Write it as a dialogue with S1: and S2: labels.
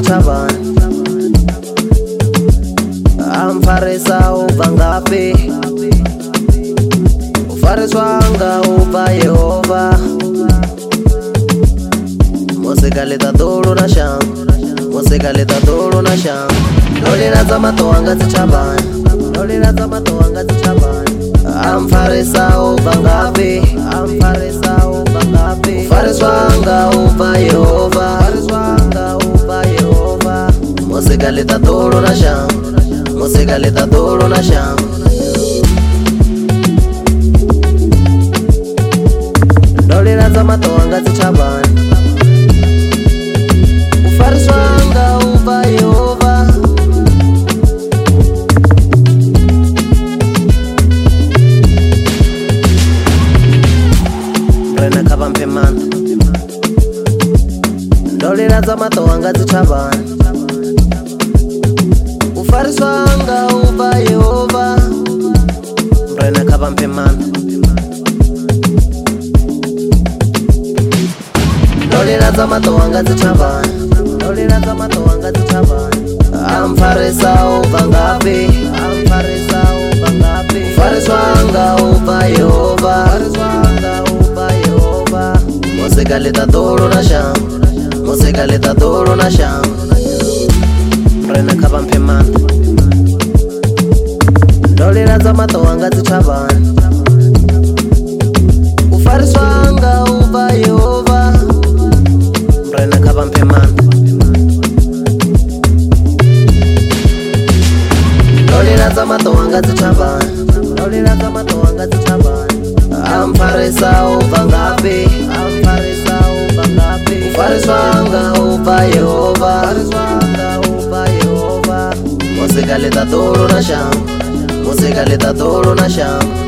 S1: chichavani. Amfarisa ubva ngapi? Ufariswa anga ubva Yehova. Musika leta dolo na sham, musika leta dolo na sham. Lolera za mato anga chichavani, lolera za mato anga chichavani. Amfarisa ubva ngapi? Amfarisa ubva ngapi? Ufariswa anga ubva Yehova, ufariswa anga ubva Yehova. Musika leta dolo na sham, musika leta dolo na sham. Lolera za mato anga chichavani. Ufariswa anga ubva Yehova. Brena kava mpemana. Lolera za mato anga chichavani. Ufariswa anga ubva Yehova. Brena kava mpemana. Lolera za mato anga chichavani, lolera za mato anga chichavani. Amfarisa ubva ngapi? Amfarisa ubva ngapi? Ufariswa anga ubva Yehova, ufariswa anga ubva Yehova. Musika leta dolo na sham, musika leta dolo na sham. Brena kava mpemana. Lolera za mato anga chichavani. Ufariswa anga ubva Yehova. Brena kava mpemana. Lolera za mato anga chichavani, lolera za mato anga chichavani. Amfarisa ubva ngapi? Amfarisa ubva ngapi? Ufariswa anga ubva Yehova, ufariswa anga ubva Yehova. Musika leta dolo na sham, musika leta dolo na sham.